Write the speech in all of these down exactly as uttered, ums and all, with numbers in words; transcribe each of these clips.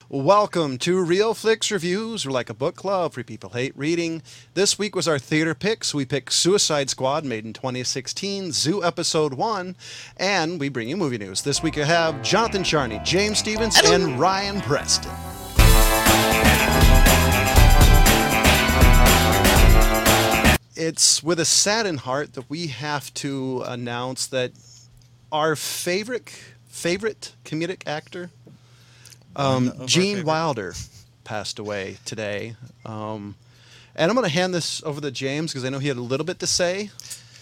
Welcome to Real Flicks Reviews. We're like a book club for people who hate reading. This week was our theater picks. We picked Suicide Squad, made in twenty sixteen, Zoo Episode one, and we bring you movie news. This week I have Jonathan Charney, James Stevens, and Ryan Preston. It's with a saddened heart that we have to announce that our favorite favorite comedic actor, um, Gene Wilder, passed away today. Um, and I'm going to hand this over to James because I know he had a little bit to say.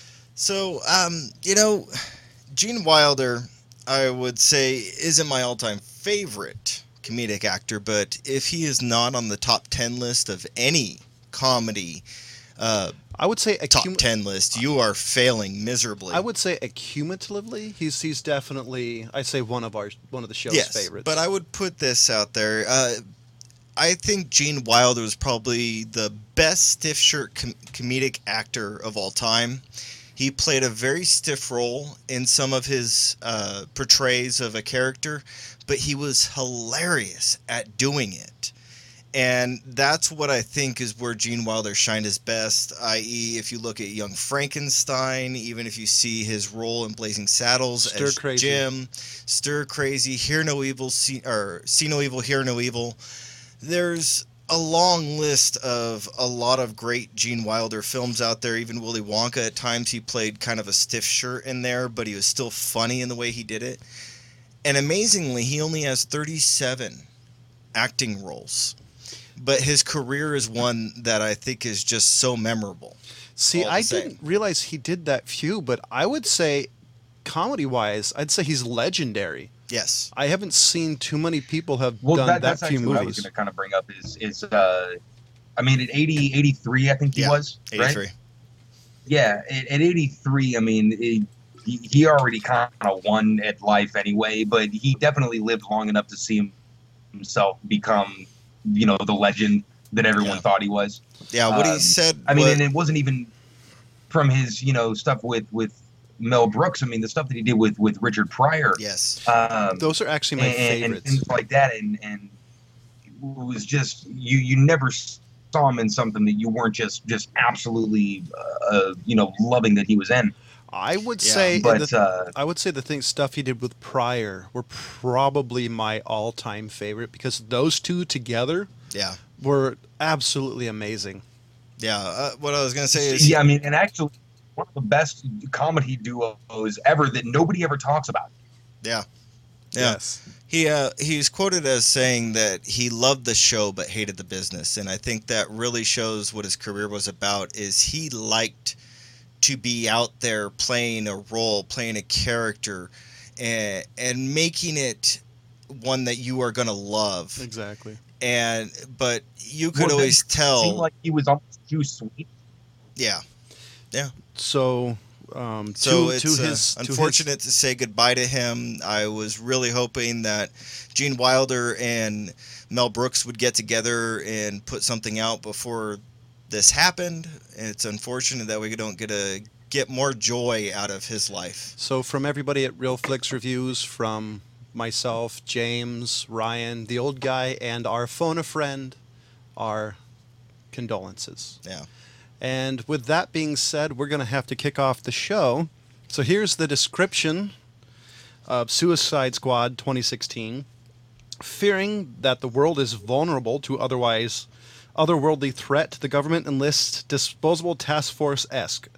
So, um, you know, Gene Wilder, I would say, isn't my all-time favorite comedic actor, but if he is not on the top ten list of any comedy uh, I would say top accum- ten list, you are failing miserably. I would say accumulatively, he's he's definitely, I'd say, one of our one of the show's yes, favorites. But I would put this out there. Uh, I think Gene Wilder was probably the best stiff shirt com- comedic actor of all time. He played a very stiff role in some of his uh, portrays of a character, but he was hilarious at doing it. And that's what I think is where Gene Wilder shined his best, that is if you look at Young Frankenstein, even if you see his role in Blazing Saddles Stir as Crazy. Jim, Stir Crazy, Hear No Evil, See, or See No Evil, Hear No Evil. There's a long list of a lot of great Gene Wilder films out there. Even Willy Wonka, at times he played kind of a stiff shirt in there, but he was still funny in the way he did it. And amazingly, he only has thirty-seven acting roles. But his career is one that I think is just so memorable. See, I didn't realize he did that few, but I would say, comedy-wise, I'd say he's legendary. Yes. I haven't seen too many people have well, done that, that that's few actually what I was movies. going to kind of bring up is, is uh, I mean, at eighty, eighty-three, I think he Yeah, was, eighty-three. right? Yeah, at, at eighty-three, I mean, it, he, he already kind of won at life anyway, but he definitely lived long enough to see himself become, you know, the legend that everyone Yeah. thought he was. Yeah, what Um, he said. I mean, was- and it wasn't even from his, you know, stuff with, with Mel Brooks. I mean, the stuff that he did with, with Richard Pryor. yes. Um, Those are actually my and, and favorites. things like that. And, and it was just, you, you never saw him in something that you weren't just, just absolutely, uh, you know, loving that he was in. I would Yeah, say But, the, uh, I would say the thing stuff he did with Pryor were probably my all-time favorite because those two together Yeah. were absolutely amazing. Yeah. Uh, what I was going to say is. yeah, I mean, and actually one of the best comedy duos ever that nobody ever talks about. Yeah. Yeah. Yes. He uh, he's quoted as saying that he loved the show but hated the business, and I think that really shows what his career was about. Is he liked to be out there playing a role, playing a character, and and making it one that you are going to love. Exactly. And but you could Well, always it tell. seemed like he was almost too sweet. Yeah. Yeah. So, um, So to, it's to uh, his, to his- unfortunate to say goodbye to him. I was really hoping that Gene Wilder and Mel Brooks would get together and put something out before this happened. It's unfortunate that we don't get a get more joy out of his life. So from everybody at Real Flicks Reviews, from myself, James, Ryan, the old guy, and our phone a friend, our condolences. Yeah. And with that being said, we're going to have to kick off the show. So here's the description of Suicide Squad twenty sixteen. Fearing that the world is vulnerable to otherwise otherworldly threat, the government enlists Disposable Task Force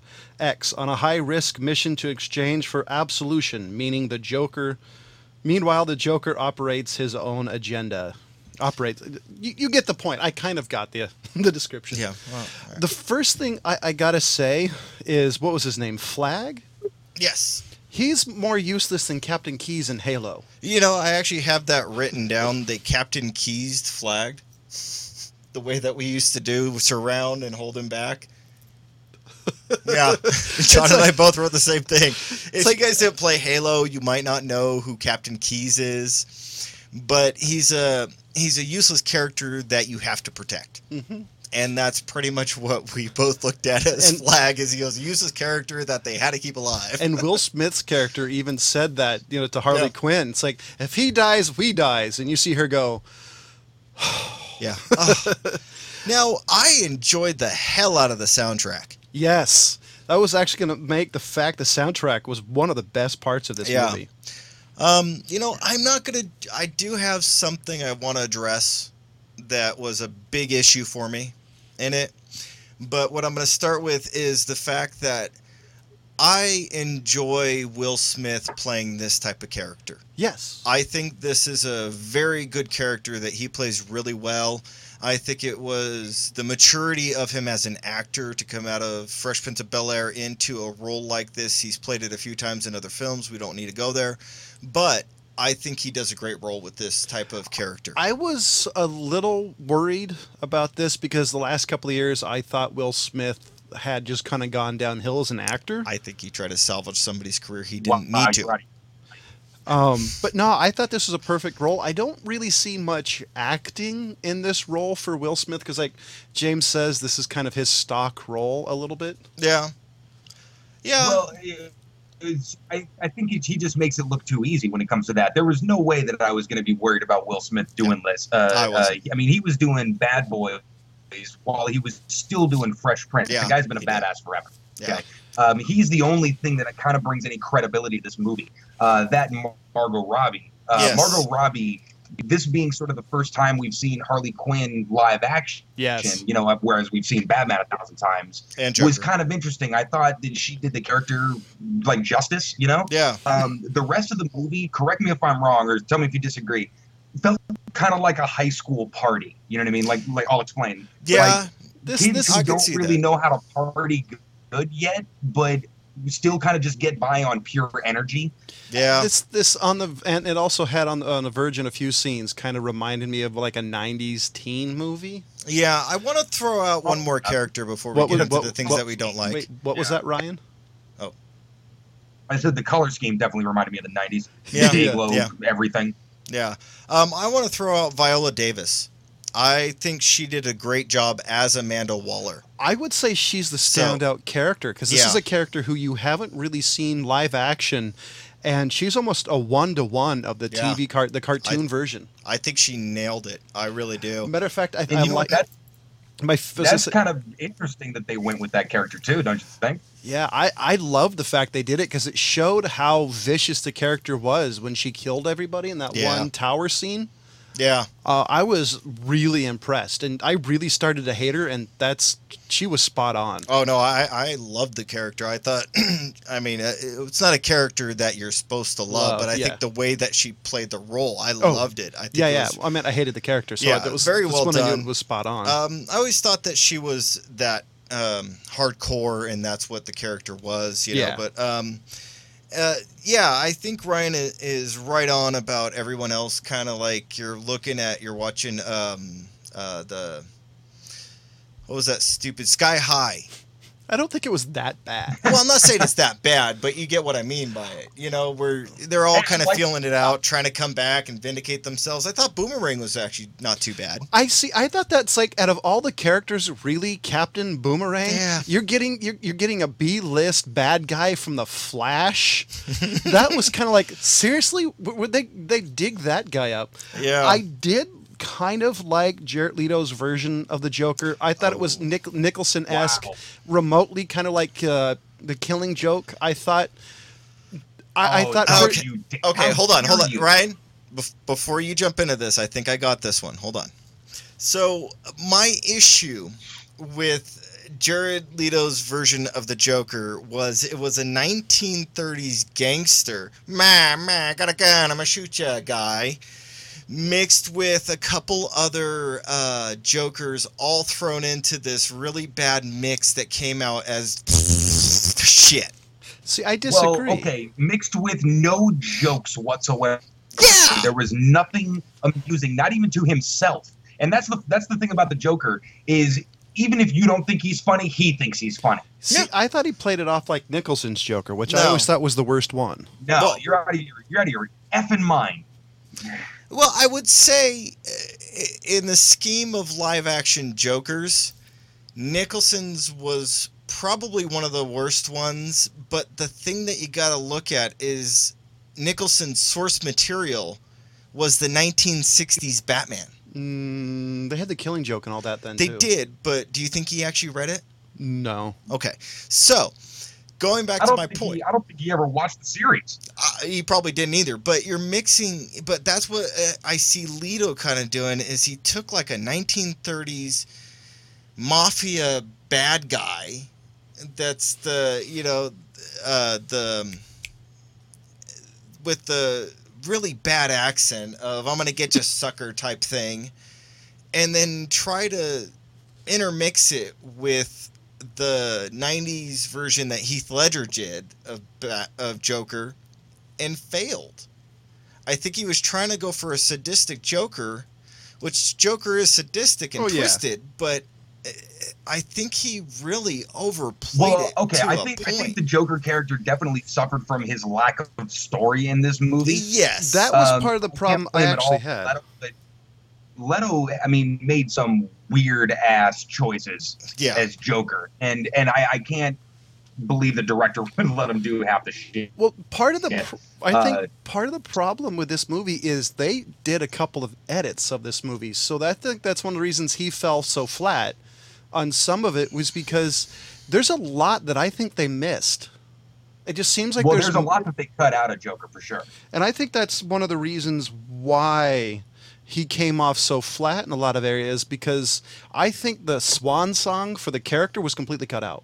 X on a high-risk mission to exchange for absolution, meaning the Joker. Meanwhile, the Joker operates his own agenda. Operates. You, you get the point. I kind of got the the description. Yeah. Well, The first thing I, I gotta say is, what was his name? Flag? yes. He's more useless than Captain Keyes in Halo. You know, I actually have that written down, the Captain Keys flagged. The way that we used to do, surround and hold him back. Yeah, John and I both wrote the same thing. If you guys didn't play Halo, you might not know who Captain Keyes is, but he's a he's a useless character that you have to protect. Mm-hmm. And that's pretty much what we both looked at as And- Flag, is he was a useless character that they had to keep alive. And Will Smith's character even said that, you know, to Harley Yeah. Quinn. It's like, if he dies, we dies. And you see her go, Yeah. Oh. Now, I enjoyed the hell out of the soundtrack. Yes. That was actually going to make the fact the soundtrack was one of the best parts of this Yeah. movie. Um, you know, I'm not going to... I do have something I want to address that was a big issue for me in it. But what I'm going to start with is the fact that I enjoy Will Smith playing this type of character. Yes. I think this is a very good character that he plays really well. I think it was the maturity of him as an actor to come out of Fresh Prince of Bel-Air into a role like this. He's played it a few times in other films. We don't need to go there. But I think he does a great role with this type of character. I was a little worried about this because the last couple of years I thought Will Smith had just kind of gone downhill as an actor. I think he tried to salvage somebody's career he Well, didn't uh, need to. right. Um, but no, I thought this was a perfect role. I don't really see much acting in this role for Will Smith because, like James says, this is kind of his stock role a little bit. Yeah. Yeah. Well, it- it's, I, I think it, he just makes it look too easy when it comes to that. There was no way that I was going to be worried about Will Smith doing this. Uh, I uh, wasn't. I mean, he was doing Bad Boys while he was still doing Fresh Prince. Yeah, the guy's been a he did. badass forever. Yeah. Okay. Um, he's the only thing that kind of brings any credibility to this movie. Uh, that and Mar- Margot Robbie. Uh, Yes. Margot Robbie, this being sort of the first time we've seen Harley Quinn live action, Yes. you know, whereas we've seen Batman a thousand times, And was Joker. kind of interesting. I thought that she did the character like justice, you know? Yeah. Um, the rest of the movie, correct me if I'm wrong, or tell me if you disagree, felt kind of like a high school party. You know what I mean? Like, like I'll explain. Yeah. Like, This kids this who I could don't see really that. know how to party good yet, but still kind of just get by on pure energy. Yeah. this this on the and it also had on the, on the verge in a few scenes kind of reminded me of like a nineties teen movie. Yeah. I want to throw out one more character before we What get was- into what- the things what- that we don't like. Wait, what was that, Ryan? I said the color scheme definitely reminded me of the nineties. Yeah. Day Yeah. glow, Yeah. everything. Yeah. Um, I want to throw out Viola Davis. I think she did a great job as Amanda Waller. I would say she's the So- standout character because this Yeah. is a character who you haven't really seen live action, and she's almost a one to one of the Yeah. T V cart the cartoon version. I think she nailed it. I really do. Matter of fact, I, And I you know like what? That, my that's kind of interesting that they went with that character too, don't you think? yeah. I I love the fact they did it because it showed how vicious the character was when she killed everybody in that Yeah. one tower scene. Yeah. Uh, I was really impressed, and I really started to hate her, and that's she was spot on. Oh no, I I loved the character. I thought, I mean, uh, it's not a character that you're supposed to love, Love, but I yeah. think the way that she played the role, I Oh, loved it. I think Yeah, it yeah. was- I mean, I hated the character, so Yeah, that was very this well one I done. did was spot on. Um, I always thought that she was that um, hardcore, and that's what the character was, you Yeah. know. But um, uh, yeah, I think Ryan i- is right on about everyone else. Kind of like you're looking at, you're watching um, uh, the what was that stupid Sky High. I don't think it was that bad. Well, I'm not saying it's that bad, but you get what I mean by it. You know, where they're all kind of Like- feeling it out, trying to come back and vindicate themselves. I thought Boomerang was actually not too bad. I see. I thought that's like out of all the characters, really, Captain Boomerang. Yeah. You're getting you're, you're getting a B list bad guy from the Flash. That was kind of like seriously. W- Would they they dig that guy up? Yeah. I did kind of like Jared Leto's version of the Joker. I thought it was Oh. Nick, Nicholson-esque, Wow. remotely kind of like uh, the Killing Joke. I thought. I, I Oh, thought. how Okay. you da- Okay, how hold on, hold dare on, you. Ryan. Bef- before you jump into this, I think I got this one. Hold on. So my issue with Jared Leto's version of the Joker was it was a nineteen thirties gangster, man, man, got a gun, I'm gonna shoot ya, guy, mixed with a couple other uh, Jokers, all thrown into this really bad mix that came out as shit. See, I disagree. Well, okay, mixed with no jokes whatsoever. Yeah. There was nothing amusing, not even to himself. And that's the that's the thing about the Joker is even if you don't think he's funny, he thinks he's funny. See, Yeah. I thought he played it off like Nicholson's Joker, which I No. always thought was the worst one. No, Well- you're out of your you're out of your effing mind. Well, I would say, uh, in the scheme of live action Jokers, Nicholson's was probably one of the worst ones. But the thing that you got to look at is Nicholson's source material was the nineteen sixties Batman. Mm, they had the Killing Joke and all that then, They too. did, but do you think he actually read it? No. Okay, so going back I to don't my think point, he, I don't think he ever watched the series. uh, he probably didn't either. But you're mixing. But that's what uh, I see Leto kind of doing is he took like a nineteen thirties mafia bad guy. That's the you know uh, the with the really bad accent of I'm gonna get you sucker type thing, and then try to intermix it with the nineties version that Heath Ledger did of Ba- of Joker and failed. I think he was trying to go for a sadistic Joker, which Joker is sadistic and Oh, yeah. twisted, but uh, I think he really overplayed Well, it okay, to I a think I point. think the Joker character definitely suffered from his lack of story in this movie. Yes. That was Um, part of the can't problem I blame it all actually for had. Leto, but Leto, I mean, made some weird ass choices yeah. as Joker, and and I, I can't believe the director would let him do half the shit. Well, part of the Yeah. pr- I think Uh, part of the problem with this movie is they did a couple of edits of this movie, so that, I think that's one of the reasons he fell so flat on some of it was because there's a lot that I think they missed. It just seems like well, there's, there's a lot that they cut out of Joker for sure. and I think that's one of the reasons why he came off so flat in a lot of areas because I think the swan song for the character was completely cut out.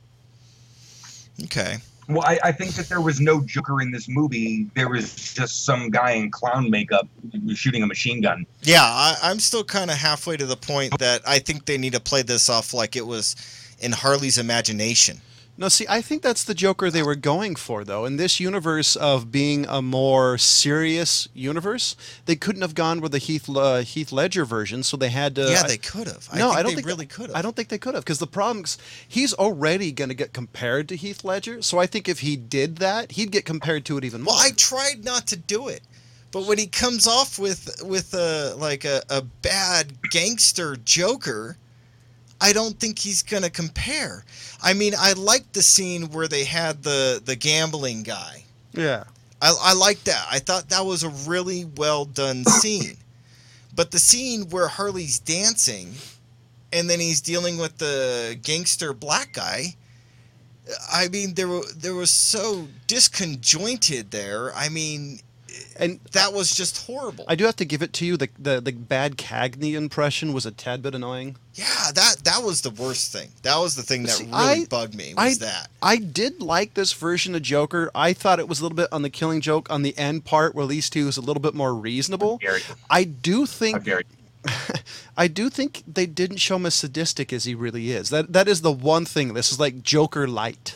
Okay. Well, I, I think that there was no Joker in this movie. There was just some guy in clown makeup shooting a machine gun. Yeah, I, I'm still kind of halfway to the point that I think they need to play this off like it was in Harley's imagination. No, see, I think that's the Joker they were going for, though. In this universe of being a more serious universe, they couldn't have gone with the Heath uh, Heath Ledger version, so they had to. yeah, I- they could have. I no, think I don't they think really could have. I don't think they could have because the problem is he's already going to get compared to Heath Ledger. So I think if he did that, he'd get compared to it even more. Well, I tried not to do it, but when he comes off with with a like a, a bad gangster Joker, I don't think he's gonna compare. I mean, I liked the scene where they had the the gambling guy. yeah. I, I liked that. I thought that was a really well done scene. But the scene where Harley's dancing, and then he's dealing with the gangster black guy. I mean, there were there was so disconjointed there. I mean, And that was just horrible. I do have to give it to you. The, the the bad Cagney impression was a tad bit annoying. yeah, that that was the worst thing. That was the thing that See, really I- bugged me. I Was that? I did like this version of Joker. I thought it was a little bit on the Killing Joke on the end part where at least he was a little bit more reasonable. Gary, I do how think dare you. I do think they didn't show him as sadistic as he really is. That that is the one thing. This is like Joker light.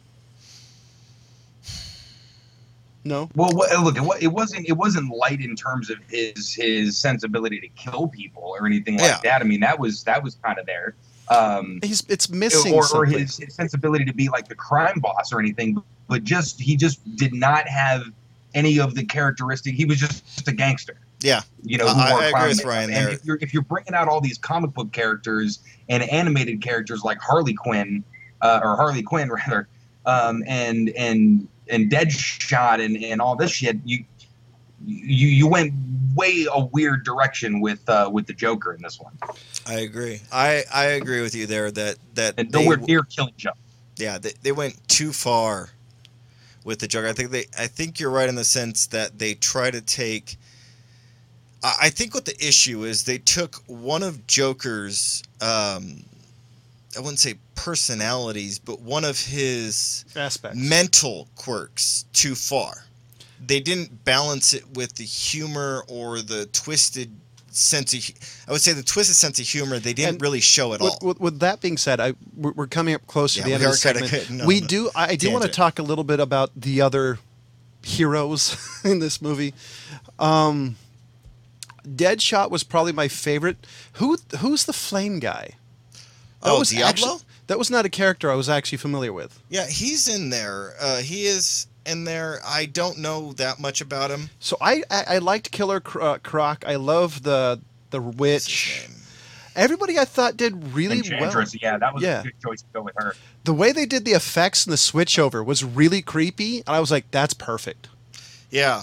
No. Well, what, look, it, wa- it wasn't it wasn't light in terms of his his sensibility to kill people or anything like Yeah. that. I mean, that was that was kind of there. Um, He's it's missing or, or something. his, his sensibility to be like the crime boss or anything, but just he just did not have any of the characteristic. He was just a gangster, Yeah. you know. I- Who I wore agree clown with makeup. Ryan And there. if you're if you're bringing out all these comic book characters and animated characters like Harley Quinn, uh, or Harley Quinn rather, um, and and and Deadshot and and all this shit, you you you went way a weird direction with uh, with the Joker in this one, I agree. I, I agree with you there that that and they, nowhere near killing Joker. yeah they, they went too far with the Joker. I think they I think you're right in the sense that they try to take. I I think what the issue is they took one of Joker's um, I wouldn't say personalities, but one of his Aspects. mental quirks too far. They didn't balance it with the humor or the twisted sense of. hu- I would say the twisted sense of humor they didn't And really show at with, all. with, with that being said, I we're, we're coming up close Yeah, to the we end of are the kinda segment. getting on we the do. I, I do want to tangent. talk a little bit about the other heroes in this movie. Um, Deadshot was probably my favorite. Who who's the flame guy? That Oh, was Diablo? actually- that was not a character I was actually familiar with. Yeah, he's in there. Uh, he is in there. I don't know that much about him. So I I, I liked Killer Cro- uh, Croc. I love the the What's witch. his name? Everybody I thought did really well. Enchantress, yeah, that was Yeah. a good choice to go with her. The way they did the effects and the switchover was really creepy, and I was like, "That's perfect." Yeah.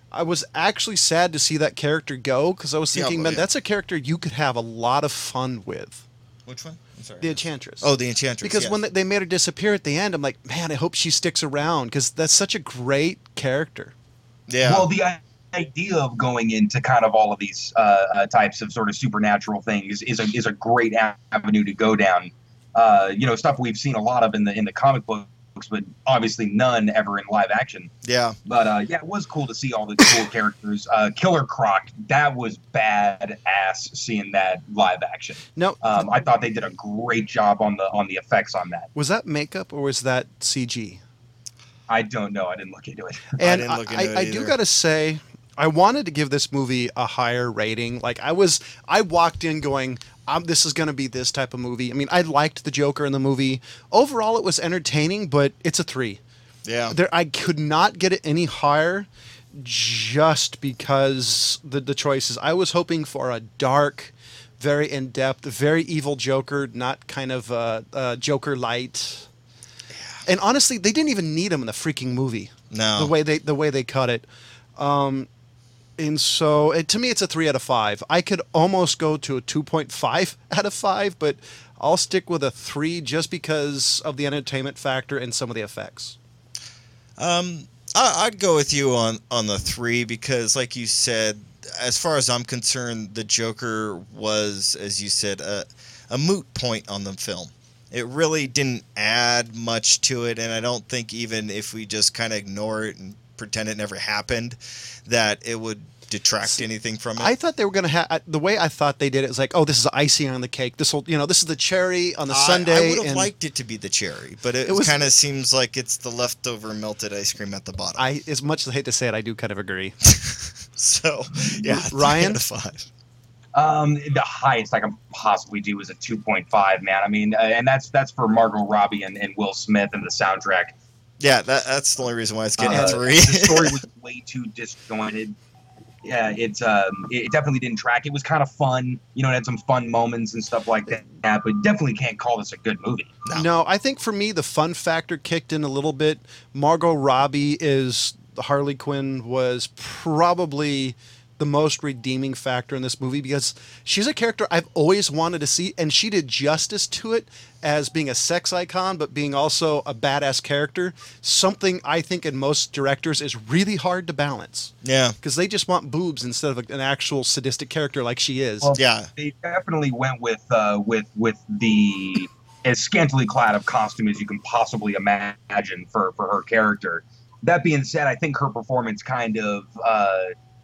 I was actually sad to see that character go because I was Yeah, thinking, well, man, yeah. that's a character you could have a lot of fun with. Which one? I'm sorry. The Enchantress. Oh, the Enchantress. Because yes. when they made her disappear at the end, I'm like, man, I hope she sticks around because that's such a great character. yeah. Well, the i- idea of going into kind of all of these uh, uh, types of sort of supernatural things is a is a great avenue to go down. Uh, you know, stuff we've seen a lot of in the in the comic books, but obviously none ever in live action. yeah. But uh, yeah, it was cool to see all the cool characters. Uh, Killer Croc, that was badass seeing that live action. No, Um, I thought they did a great job on the on the effects on that. was that makeup or was that C G? I don't know. I didn't look into it. And didn't look I, into it I, I do either. gotta say, I wanted to give this movie a higher rating. Like I was, I walked in going, um, "This is gonna be this type of movie." I mean, I liked the Joker in the movie. Overall, it was entertaining, but it's a three. Yeah. There, I could not get it any higher, just because the the choices. I was hoping for a dark, very in depth, very evil Joker, not kind of uh, uh, Joker light. And honestly, they didn't even need him in the freaking movie. No. The way they the way they cut it. Um, and so it, to me, it's a three out of five. I could almost go to a two point five out of five, but I'll stick with a three just because of the entertainment factor and some of the effects. Um, I, I'd go with you on, on the three because, like you said, as far as I'm concerned, the Joker was, as you said, a, a moot point on the film. It really didn't add much to it, and I don't think even if we just kind of ignore it and pretend it never happened, that it would detract anything from it. I thought they were going to have the way I thought they did it was like, oh, this is the icing on the cake. This will, you know, this is the cherry on the I, sundae. I would have and liked it to be the cherry, but it, It was- kind of seems like it's the leftover melted ice cream at the bottom. I, as much as I hate to say it, I do kind of agree. so, yeah, three Ryan? out of five. Um, the highest I can possibly do is a two point five, man. I mean, uh, and that's that's for Margot Robbie and, and Will Smith and the soundtrack. Yeah, that, that's the only reason why it's getting Uh, a three. the story was way too disjointed. Yeah, it's um, it definitely didn't track. It was kind of fun, you know, it had some fun moments and stuff like that. But definitely can't call this a good movie. No. No, I think for me the fun factor kicked in a little bit. Margot Robbie is Harley Quinn was probably the most redeeming factor in this movie because she's a character I've always wanted to see, and she did justice to it as being a sex icon, but being also a badass character. Something I think in most directors is really hard to balance Yeah, because they just want boobs instead of an actual sadistic character like she is. Well, yeah. They definitely went with uh, with with the as scantily clad of costume as you can possibly imagine for for her character. That being said, I think her performance kind of uh,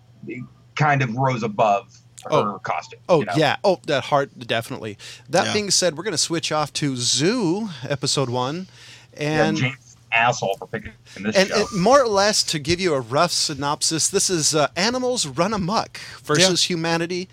kind of rose above her Oh. costume. Oh you know? yeah, oh that heart definitely. That Yeah. being said, we're gonna switch off to Zoo episode one, Yeah, and James is an asshole for picking this and show. it, more or less to give you a rough synopsis, this is uh, animals run amok versus humanity.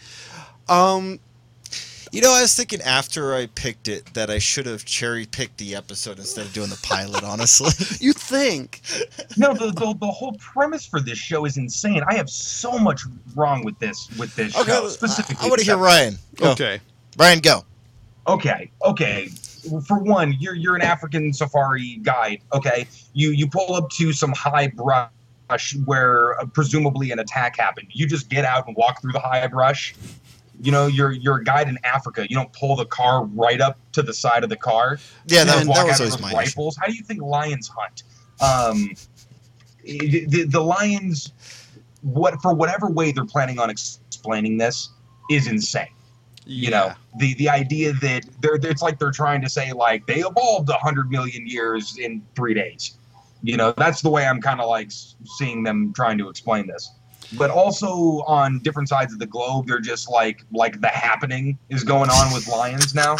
Um, You know, I was thinking after I picked it that I should have cherry picked the episode instead of doing the pilot, honestly. you think? No, the, the the whole premise for this show is insane. I have so much wrong with this with this Okay, show I, specifically. I want to this hear Ryan. Go. Okay. Ryan, go. Okay, okay. For one, you're you're an African safari guide. Okay, you you pull up to some high brush where uh, presumably an attack happened. You just get out and walk through the high brush. You know, you're you're a guide in Africa. You don't pull the car right up to the side of the car. Yeah, You that, just walk that was out always with my issue. rifles. How do you think lions hunt? Um, the, the, the lions, what for whatever way they're planning on explaining this, is insane. You know, the the idea that they're it's like they're trying to say like they evolved a hundred million years in three days. You know, that's the way I'm kind of like s- seeing them trying to explain this. But also on different sides of the globe, they're just like like the happening is going on with lions now.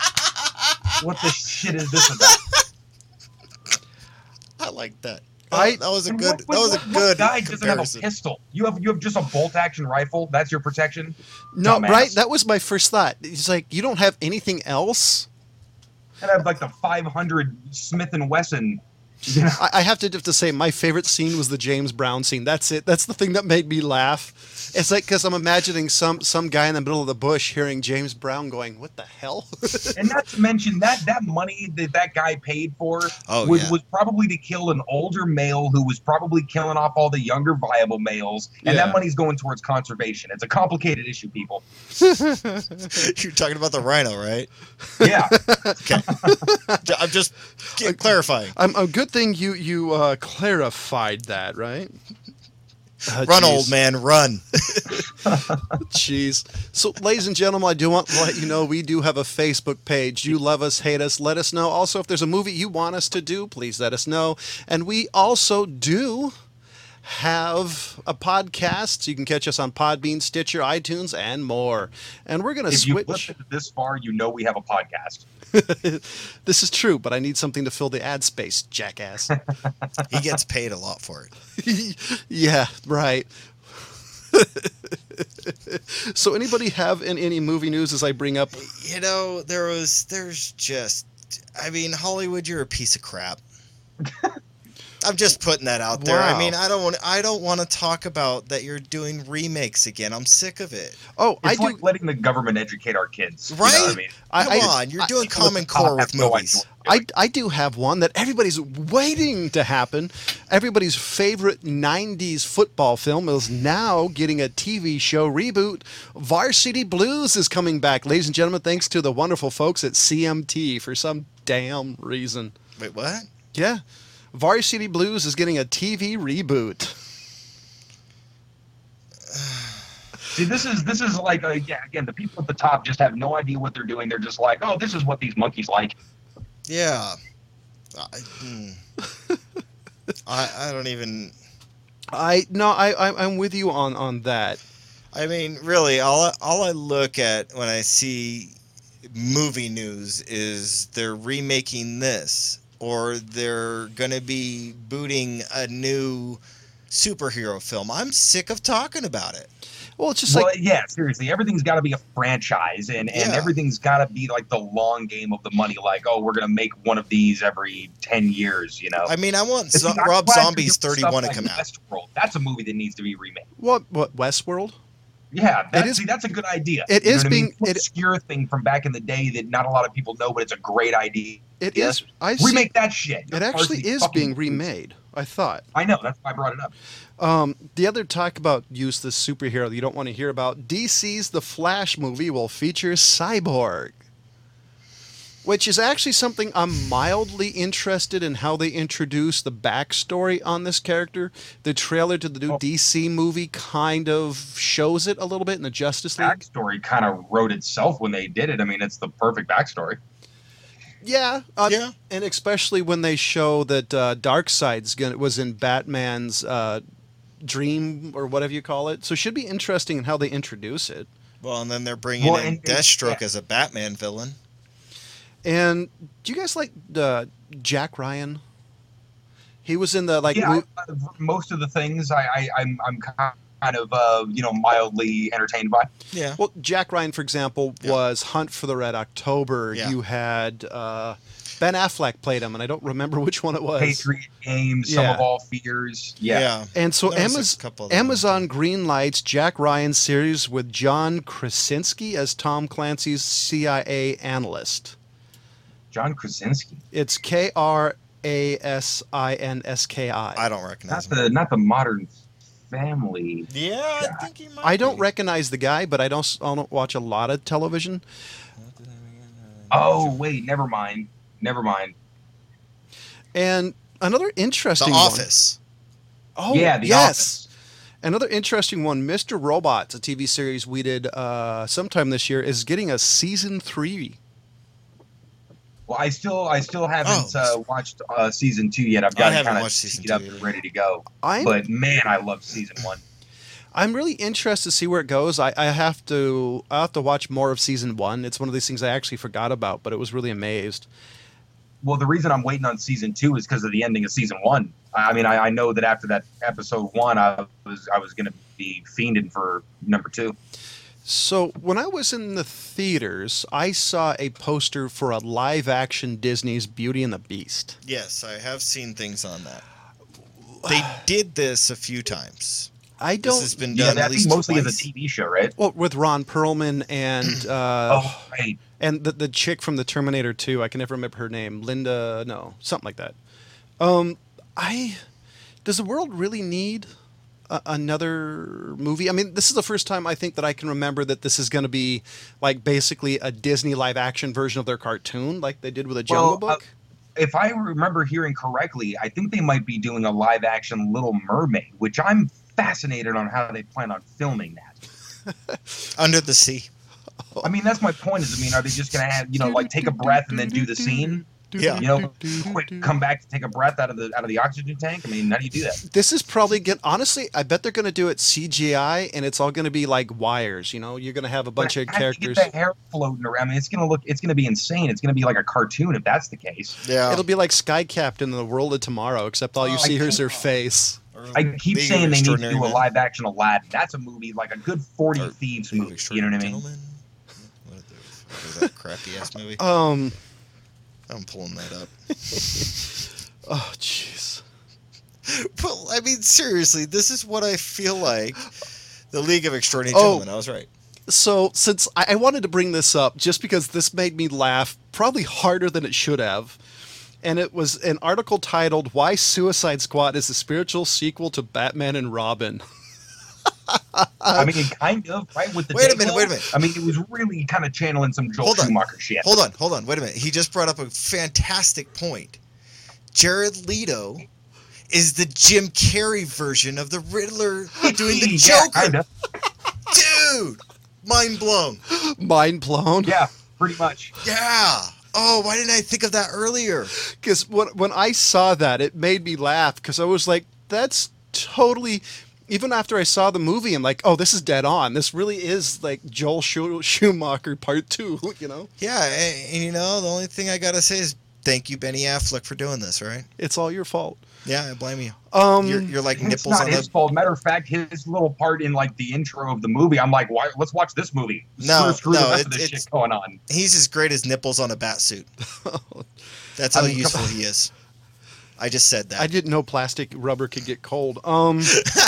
What the shit is this about? I like that. I- that was a And good. what- that what- was a what- good What guy doesn't have a comparison. pistol? You have you have just a bolt action rifle. That's your protection. No, Dumbass. right? That was my first thought. It's like you don't have anything else. And I have like the five hundred Smith and Wesson You know? I, I have to have to say my favorite scene was the James Brown scene. That's it. That's the thing that made me laugh. It's like because I'm imagining some some guy in the middle of the bush hearing James Brown going, "What the hell?" And not to mention that that money that that guy paid for Oh, was, yeah. was probably to kill an older male who was probably killing off all the younger viable males, and Yeah. that money's going towards conservation. It's a complicated issue, people. You're talking about the rhino, right? Yeah. Okay. I'm just get- clarifying. I'm a good thing you you uh, clarified that, right? Uh, Run, geez. old man, run. Jeez. So, ladies and gentlemen, I do want to let you know we do have a Facebook page. You love us, hate us, let us know. Also, if there's a movie you want us to do, please let us know. And we also do have a podcast. So you can catch us on Podbean, Stitcher, iTunes, and more. And we're going to If you switch. listened this far, you know we have a podcast. This is true, but I need something to fill the ad space, jackass. He gets paid a lot for it. Yeah, right. So, anybody have any, any movie news as I bring up? You know, there was, there's just, I mean, Hollywood, you're a piece of crap. I'm just putting that out there. Wow. I mean, I don't want, I don't want to talk about that you're doing remakes again. I'm sick of it. Oh, I It's do. like letting the government educate our kids. you know Right? what I mean? I, Come I, on, you're I- doing People at Common the top Core have with no movies. idea what they're I, doing. I do have one that everybody's waiting to happen. Everybody's favorite nineties football film is now getting a T V show reboot. Varsity Blues is coming back, ladies and gentlemen, thanks to the wonderful folks at C M T for some damn reason. Wait, what? Yeah, Varsity Blues is getting a T V reboot. See, this is this is like, uh, yeah, again, the people at the top just have no idea what they're doing. They're just like, oh, this is what these monkeys like. Yeah. I, hmm. I, I don't even. I no, I, I I'm with you on on that. I mean, really, all I, all I look at when I see movie news is they're remaking this, or they're going to be booting a new superhero film. I'm sick of talking about it. Well, it's just Well, like yeah, seriously, everything's got to be a franchise, and, and Yeah. everything's got to be like the long game of the money. Like, oh, we're gonna make one of these every ten years, you know. I mean, I want It's Zo- not Rob glad you're Zombie's doing thirty-one to stuff come like out. Westworld. That's a movie that needs to be remade. what what Westworld? Yeah, that, It is- see, that's a good idea. it You know is what I mean? being- It's an it- obscure thing from back in the day that not a lot of people know, but it's a great idea. It Yeah. is. I see, Remake that shit. it actually Varsity is fucking being Blues. remade. I thought. I know. That's why I brought it up. Um, the other talk about use this superhero that you don't want to hear about. D C's The Flash movie will feature Cyborg, which is actually something I'm mildly interested in how they introduce the backstory on this character. The trailer to the new Oh. D C movie kind of shows it a little bit in the Justice League. Backstory kind of wrote itself when they did it. I mean, it's the perfect backstory. Yeah, uh, Yeah. and especially when they show that uh, Darkseid's gonna was in Batman's uh, dream or whatever you call it. So it should be interesting in how they introduce it. Well, and then they're bringing Well, in and- and- Deathstroke yeah. as a Batman villain. And do you guys like uh, Jack Ryan? He was in the like. yeah, mo- I, most of the things I, I I'm I'm kind of uh, you know mildly entertained by. Yeah. well, Jack Ryan, for example, Yeah. was Hunt for the Red October. Yeah. You had uh, Ben Affleck played him, and I don't remember which one it was. Patriot Games, Some Yeah. of All Fears. Yeah. And so There was a Amaz- couple of them. Amazon greenlights Jack Ryan series with John Krasinski as Tom Clancy's C I A analyst. John Krasinski. It's K R A S I N S K I. I don't recognize Not him. the not the Modern Family. Yeah, Yeah. I think he might. I don't be. recognize the guy, but I don't, s- I don't watch a lot of television. Oh wait, never mind. Never mind. And another The interesting one. Office. Oh, yeah, The yes. Office. Another interesting one, Mister Robot's a T V series we did uh, sometime this year, is getting a season three. Well, I still I still haven't Oh. uh, watched uh, season two yet. I've I got to haven't kind of watched season it up two and either. ready to go. I'm But man, I love season one. I'm really interested to see where it goes. I, I have to I have to watch more of season one. It's one of these things I actually forgot about, but it was really amazed. Well, the reason I'm waiting on season two is because of the ending of season one. I mean, I, I know that after that episode one, I was I was going to be fiending for number two. So when I was in the theaters, I saw a poster for a live-action Disney's Beauty and the Beast. Yes, I have seen things on that. They did this a few times. I don't. This has been Yeah, done I at think least mostly twice. as a T V show, right? Well, with Ron Perlman and uh, Oh, right. and the the chick from the Terminator two. I can never remember her name. Linda, no, something like that. Um, I does the world really need a, another movie? I mean, this is the first time I think that I can remember that this is going to be like basically a Disney live action version of their cartoon, like they did with a Jungle Well, uh, Book. If I remember hearing correctly, I think they might be doing a live action Little Mermaid, which I'm fascinated on how they plan on filming that. Under the Sea. I mean, that's my point. Is I mean, are they just gonna have you know like take a breath and then do the scene? Yeah. You know, quick come back to take a breath out of the out of the oxygen tank. I mean, how do you do that? This is probably get honestly. I bet they're going to do it C G I, and it's all going to be like wires. You know, you're going to have a bunch of How do you characters. get the hair floating around. I mean, it's gonna look. It's gonna be insane. It's gonna be like a cartoon if that's the case. Yeah. It'll be like Sky Captain in the World of Tomorrow, except all you Oh, see I here is can't- her face. Or I keep League saying of they need to Extraordinary do a Men. live action Aladdin. That's a movie like a good forty Or Thieves League of movie. You know what I mean? Gentlemen? What is it? What is that crappy ass movie? Um. I'm pulling that up. Oh, jeez. Well, I mean, seriously, this is what I feel like. The League of Extraordinary Oh. Gentlemen. I was right. So, since I, I wanted to bring this up, just because this made me laugh probably harder than it should have, and it was an article titled "Why Suicide Squad is a Spiritual Sequel to Batman and Robin." I mean, kind of right with the. Wait a Dave minute, Grohl. wait a minute. I mean, it was really kind of channeling some Joel Hold on. Schumacher shit. Hold on, hold on. Wait a minute. He just brought up a fantastic point. Jared Leto is the Jim Carrey version of the Riddler doing the Yeah, Joker. kinda. Dude, mind blown. Mind blown. Yeah, pretty much. Yeah. Oh, why didn't I think of that earlier? Because when, when I saw that, it made me laugh because I was like, that's totally. Even after I saw the movie, I'm like, oh, this is dead on. This really is like Joel Schu- Schumacher part two, you know? Yeah, and, and you know, the only thing I gotta say is thank you, Benny Affleck, for doing this, right? It's all your fault. Yeah, I blame you. Um, You're, you're like It's nipples not on his the. fault. Matter of fact, his little part in like the intro of the movie, I'm like, why? Let's watch this movie. No, screw, screw no, the rest it- of this it's- shit going on. He's as great as nipples on a bat suit. That's how I mean, come useful he is. I just said that. I didn't know plastic rubber could get cold. Um,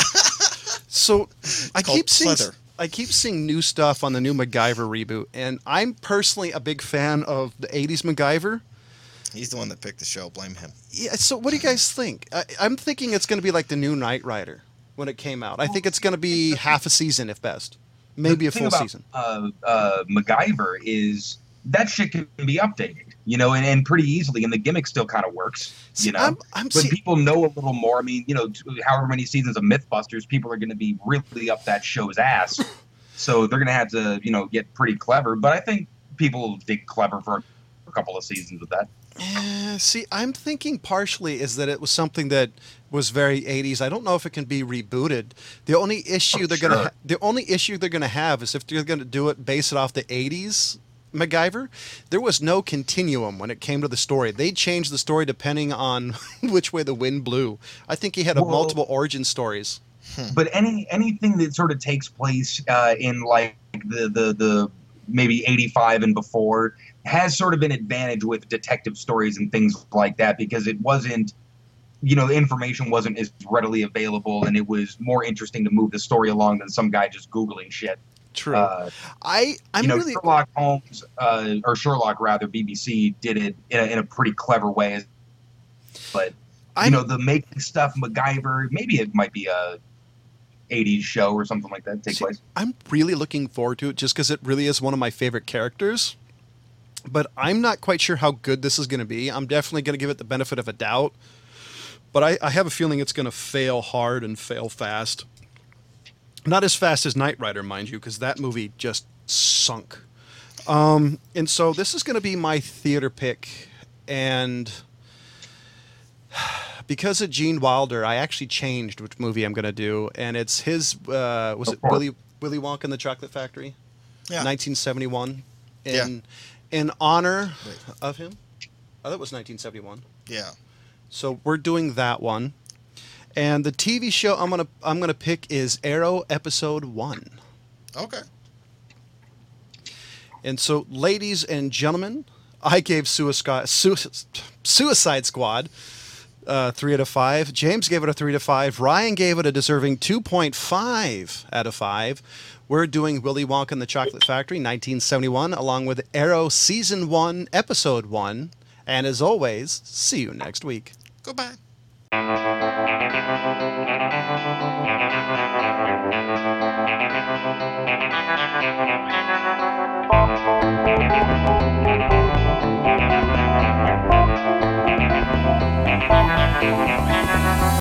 so I called keep seeing pleather. I keep seeing new stuff on the new MacGyver reboot, and I'm personally a big fan of the eighties MacGyver. He's the one that picked the show. Blame him. Yeah. So what do you guys think? I, I'm thinking it's going to be like the new Knight Rider when it came out. I think it's going to be half a season, if best, maybe The a thing full about, season. Uh, uh, MacGyver is that shit can be updated, you know, and, and pretty easily, and the gimmick still kind of works, See, you know. I'm, I'm But see- people know a little more. I mean, you know, t- however many seasons of MythBusters, people are going to be really up that show's ass. So they're going to have to, you know, get pretty clever. But I think people will dig clever for a couple of seasons with that. Eh, see, I'm thinking partially is that it was something that was very eighties. I don't know if it can be rebooted. The only issue Oh, they're gonna sure. ha- the only issue they're gonna have is if they're gonna do it base it off the eighties MacGyver. There was no continuum when it came to the story. They changed the story depending on which way the wind blew. I think he had a Well- multiple origin stories. But any anything that sort of takes place uh, in like the the the maybe eighty-five and before has sort of an advantage with detective stories and things like that because it wasn't, you know, the information wasn't as readily available and it was more interesting to move the story along than some guy just googling shit. True. Uh, I I'm you know, really Sherlock Holmes uh, or Sherlock rather, B B C did it in a, in a pretty clever way. But I'm, you know, the making stuff, MacGyver, maybe it might be a eighties show or something like that take See, place. I'm really looking forward to it just because it really is one of my favorite characters. But I'm not quite sure how good this is going to be. I'm definitely going to give it the benefit of a doubt. But I, I have a feeling it's going to fail hard and fail fast. Not as fast as Knight Rider, mind you, because that movie just sunk. Um, and so this is going to be my theater pick. And because of Gene Wilder, I actually changed which movie I'm going to do. And it's his, uh, was Go it for it. Willy, Willy Wonka and the Chocolate Factory? Yeah. nineteen seventy-one. In, Yeah. in honor Wait. of him. Oh, that was nineteen seventy-one. Yeah. So we're doing that one. And the T V show I'm gonna I'm gonna pick is Arrow episode one. Okay. And so, ladies and gentlemen, I gave Suicide, Suicide Squad uh, three out of five. James gave it a three to five. Ryan gave it a deserving two point five out of five. We're doing Willy Wonka and the Chocolate Factory, nineteen seventy-one, along with Arrow Season one, Episode one. And as always, see you next week. Goodbye. Thank you.